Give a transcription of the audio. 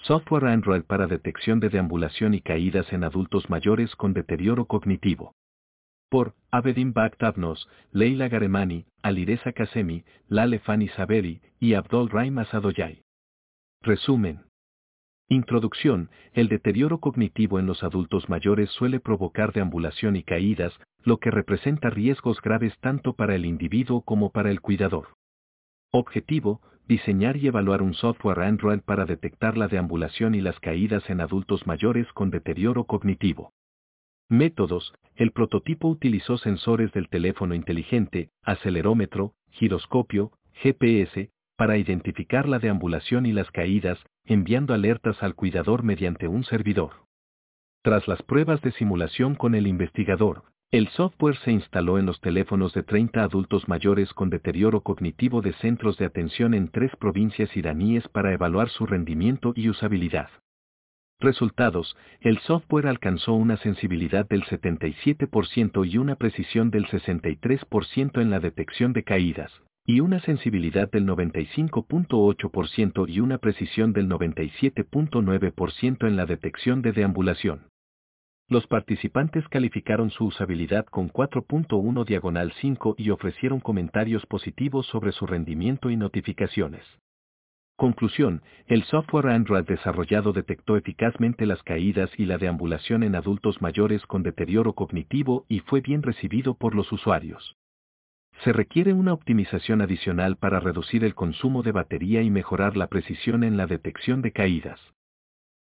Software Android para detección de deambulación y caídas en adultos mayores con deterioro cognitivo. Por Abedin Bakhtabnos, Leila Garemani, Alireza Kasemi, Lale Fani Saberi y Abdol Rahim Asadoyay. Resumen. Introducción. El deterioro cognitivo en los adultos mayores suele provocar deambulación y caídas, lo que representa riesgos graves tanto para el individuo como para el cuidador. Objetivo. Diseñar y evaluar un software Android para detectar la deambulación y las caídas en adultos mayores con deterioro cognitivo. Métodos. El prototipo utilizó sensores del teléfono inteligente, acelerómetro, giroscopio, GPS, para identificar la deambulación y las caídas, enviando alertas al cuidador mediante un servidor. Tras las pruebas de simulación con el investigador, el software se instaló en los teléfonos de 30 adultos mayores con deterioro cognitivo de centros de atención en 3 provincias iraníes para evaluar su rendimiento y usabilidad. Resultados. El software alcanzó una sensibilidad del 77% y una precisión del 63% en la detección de caídas, y una sensibilidad del 95.8% y una precisión del 97.9% en la detección de deambulación. Los participantes calificaron su usabilidad con 4.1/5 y ofrecieron comentarios positivos sobre su rendimiento y notificaciones. Conclusión. El software Android desarrollado detectó eficazmente las caídas y la deambulación en adultos mayores con deterioro cognitivo y fue bien recibido por los usuarios. Se requiere una optimización adicional para reducir el consumo de batería y mejorar la precisión en la detección de caídas.